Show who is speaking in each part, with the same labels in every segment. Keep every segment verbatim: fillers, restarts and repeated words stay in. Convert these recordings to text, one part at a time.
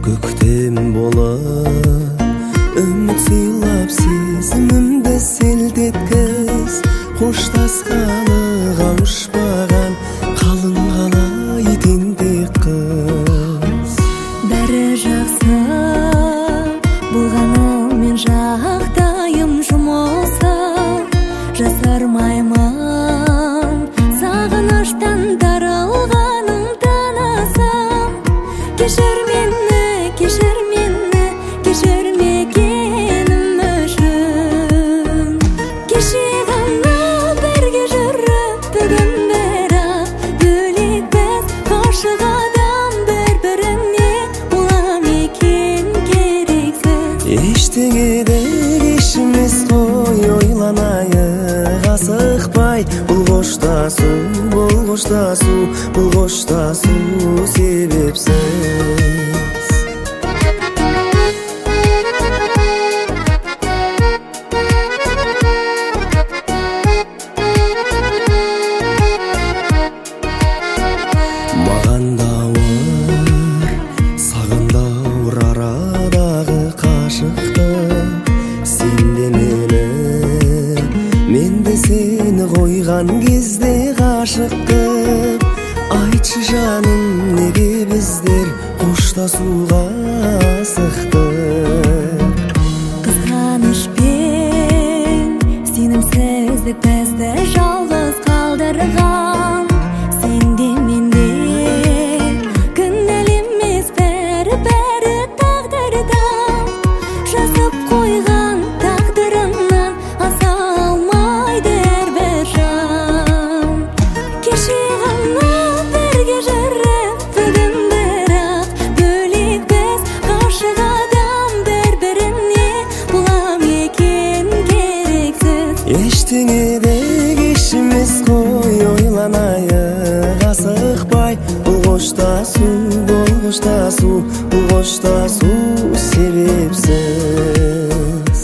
Speaker 1: көктем болып үміт сыйлап сезімімді селт еткіз. Қоштасқалы қауышпаған қалың қалай тентек қыз.
Speaker 2: Бәрі жақсы болғанымен жағдайым жұмылса, жасармаймын сағыныштан таралғанымдан асам. Кешір мені, кешір мені, кешірмегенім үшін. Кеше ғана бірге жүріп, бүгін бірақ бөлек біз. Ғашық адам бір-біріне бола ма екен керексіз.
Speaker 1: Ештеңеде кеш емес қой, ойланайық асықпай. Бұл қоштасу, бұл қоштасу, бұл қоштасу себепсіз. Маған да ауыр, саған да ауыр арадағы қашықтық. Сен де мені, мен де сені қойған кезде ғашық қып. Айтшы жаным, неге біздер қоштасуға асықтық?
Speaker 2: Қызғанышпен сенімсіздік бізді жалғыз қалдырған. Сен де мен де кінәліміз, бәрі-бәрі тағдырдан. Жазып қойған тағдырынан аса алмайды әрбір жан. Кеше ғана бірге жүріп, бүгін бірақ бөлек біз. Ғашық адам бір-біріне бола ма екен керексіз.
Speaker 1: Ештеңеде кеш емес қой, ойланайық асықпай. Бұл қоштасу, бұл қоштасу, бұл қоштасу себепсіз.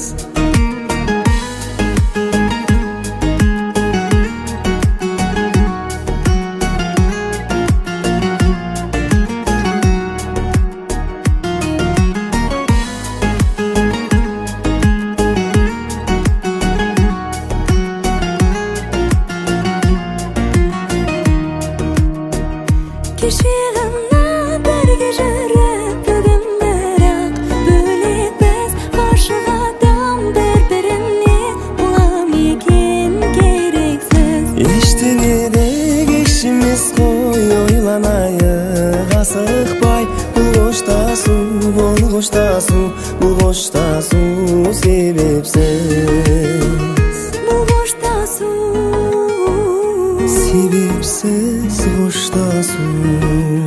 Speaker 2: Кеше ғана бірге жүріп, бүгін бірақ бөлек біз. Ғашық адам бір-біріне бола ма екен керексіз.
Speaker 1: Ештеңеде кеш емес қой, ойланайық асықпай. Бұл қоштасу, бұл қоштасу, бұл қоштасу себепсіз.
Speaker 2: Бұл қоштасу
Speaker 1: Себепсіз қоштасу.